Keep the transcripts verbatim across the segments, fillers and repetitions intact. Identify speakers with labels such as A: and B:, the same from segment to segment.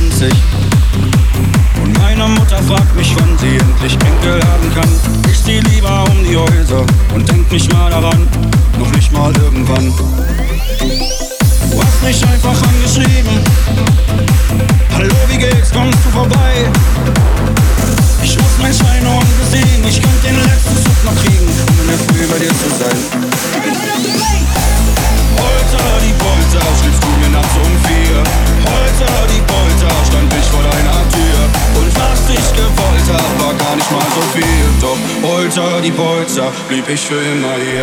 A: sechsundzwanzig und meine Mutter fragt mich, wann sie endlich Enkel haben kann. Ich zieh lieber um die Häuser und denk nicht mal daran, noch nicht mal irgendwann. Du hast mich einfach angeschrieben. Hallo, wie geht's, kommst du vorbei? Ich muss mein Schweinehund besiegen. Ich könnte den letzten Zug noch kriegen, um in der Früh bei dir zu sein. Polter die Polter, schriebst du mir nachts um vier. Polter die Polter, stand ich vor deiner Tür. Und was ich gewollt hab, war gar nicht mal so viel. Doch Polter die Polter, blieb ich für immer hier.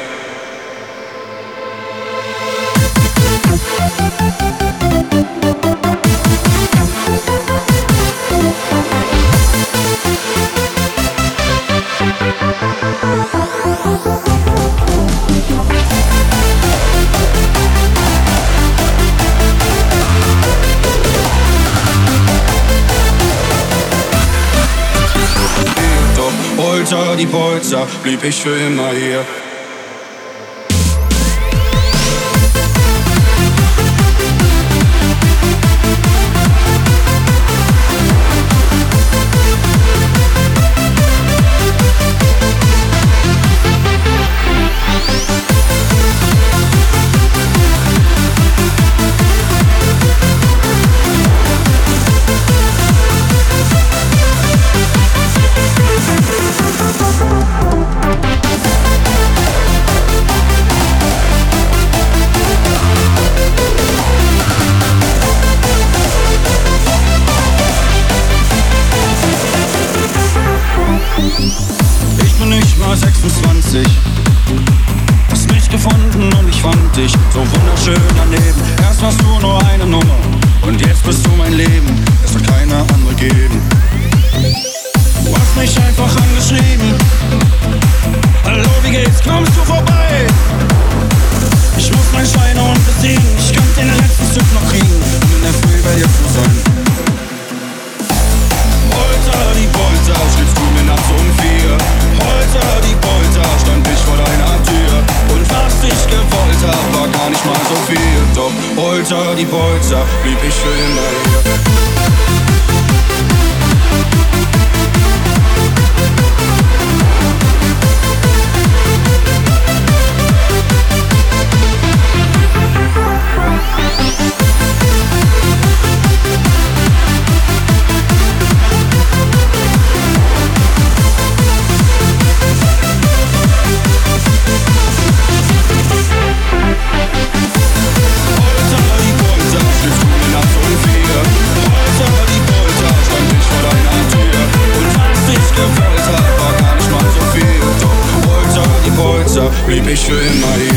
A: Polter die Polter, blieb ich für immer hier. sechsundzwanzig, hast mich gefunden und ich fand dich so wunderschön daneben. Erst warst du nur eine Nummer und jetzt bist du mein Leben. Es wird keine andere geben. Du hast mich einfach angeschrieben. Hallo, wie geht's, kommst du vorbei? Ich muss mein Schweinehund besiegen. Ich könnte den letzten Zug noch kriegen, um in der Früh bei dir zu sein. Polter die Polter, schriebst du mir nachts um vier. Polter die Polter, stand ich vor deiner Tür. Und was ich gewollt hab, war gar nicht mal so viel. Doch Polter die Polter, blieb ich für immer hier. Blieb ich für immer hier.